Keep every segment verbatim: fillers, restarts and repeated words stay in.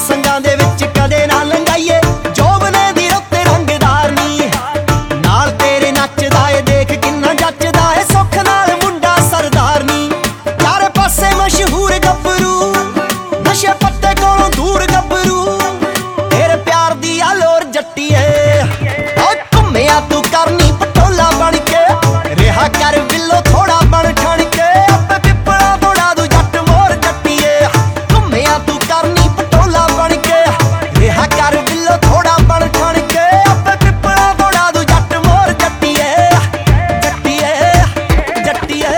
ਸੰਗਾਂ ਦੇ ਵਿੱਚ ਕਦੇ ਨਾ ਲੰਘਾਈਏ ਜੋਬਨੇ ਦੀ ਰੁੱਤੇ ਰੰਗਦਾਰ ਨੀ ਨਾਲ ਤੇਰੇ ਨੱਚਦਾ ਏ ਦੇਖ ਕਿੰਨਾ ਜੱਚਦਾ ਏ ਸੁੱਖ ਨਾਲ ਮੁੰਡਾ ਸਰਦਾਰ ਨੀ ਚਾਰੇ ਪਾਸੇ ਮਸ਼ਹੂਰ ਗੱਭਰੂ ਨਸ਼ੇ ਪੱਤੇ ਕੋਲੋਂ ਦੂਰ ਗੱਭਰੂ ਤੇਰੇ ਪਿਆਰ ਦੀ ਆ ਲੋਰ ਜੱਟੀਏ ਓ ਘੁੰਮਿਆ ਤੂੰ ਕਰਨੀ ਪਟੋਲਾ ਬਣ ਕੇ ਰਿਹਾ ਕਰ ਬਿੱਲੋ ਥੋੜਾ ਬਣ ਠਣ ਕੇ ਆਪੇ ਪਿੱਪਲਾ ਤੋੜਾ ਦੂ ਜੱਟ ਮੋਰ ਜੱਟੀਏ ਘੁੰਮਿਆ ਤੂੰ ਕਰਨੀ ਪਟੋਲਾ ਬਣ ਕੇ ਰਿਹਾ ਕਰ ਬਿੱਲੋ ਥੋੜਾ ਬਣ ਠਣ ਕੇ ਆਪੇ ਪਿੱਪਲਾ ਤੋੜਾ ਦੂ ਜੱਟ ਮੋਰ ਜੱਟੀਏ ਜੱਟੀਏ ਜੱਟੀਏ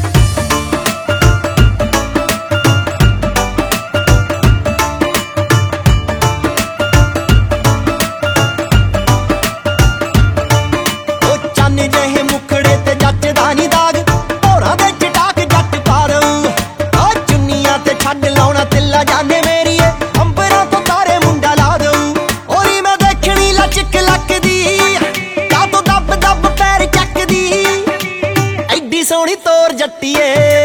ਜਿਹੇ ਮੁਖੜੇ ਤੇ ਜੱਚਦਾ ਨੀ ਦਾਗ ਭੋਰਾਂ ਦੇ ਚਟਾਕ ਜੱਟ ਪਾ ਦਊ ਆ ਚੁੰਨੀਆਂ ਤੇ ਛੱਡ ਲਾਉਣਾ ਤਿੱਲਾ ਜਾਨੇ ਮੇਰੀਏ ਅੰਬਰਾਂ ਤੋਂ ਤਾਰੇ ਮੁੰਡਾ ਲਾ ਦਊ ਔਰੀ ਮੈਂ ਦੇਖਣੀ ਲਚਕ ਲੱਕਦੀ ਕਾ ਤੂੰ ਦੱਬ ਦੱਬ ਪੈਰ ਚੱਕਦੀ ਐਡੀ ਸੋਹਣੀ ਤੋਰ ਜੱਟੀਏ